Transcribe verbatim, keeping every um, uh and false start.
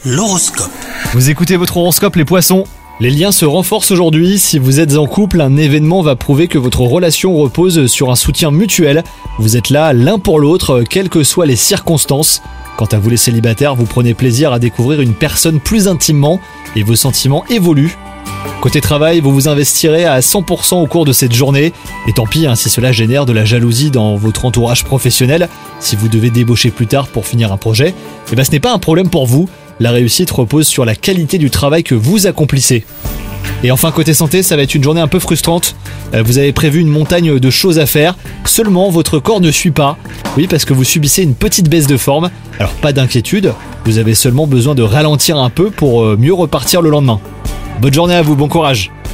L'horoscope. Vous écoutez votre horoscope les poissons. Les liens se renforcent aujourd'hui. Si vous êtes en couple, un événement va prouver que votre relation repose sur un soutien mutuel. Vous êtes là l'un pour l'autre, quelles que soient les circonstances. Quant à vous les célibataires, vous prenez plaisir à découvrir une personne plus intimement et vos sentiments évoluent. Côté travail, vous vous investirez à cent pour cent au cours de cette journée. Et tant pis hein, si cela génère de la jalousie dans votre entourage professionnel. Si vous devez débaucher plus tard pour finir un projet, eh ben ce n'est pas un problème pour vous. La réussite repose sur la qualité du travail que vous accomplissez. Et enfin côté santé, ça va être une journée un peu frustrante. Vous avez prévu une montagne de choses à faire, seulement votre corps ne suit pas. Oui, parce que vous subissez une petite baisse de forme. Alors pas d'inquiétude, vous avez seulement besoin de ralentir un peu pour mieux repartir le lendemain. Bonne journée à vous, bon courage.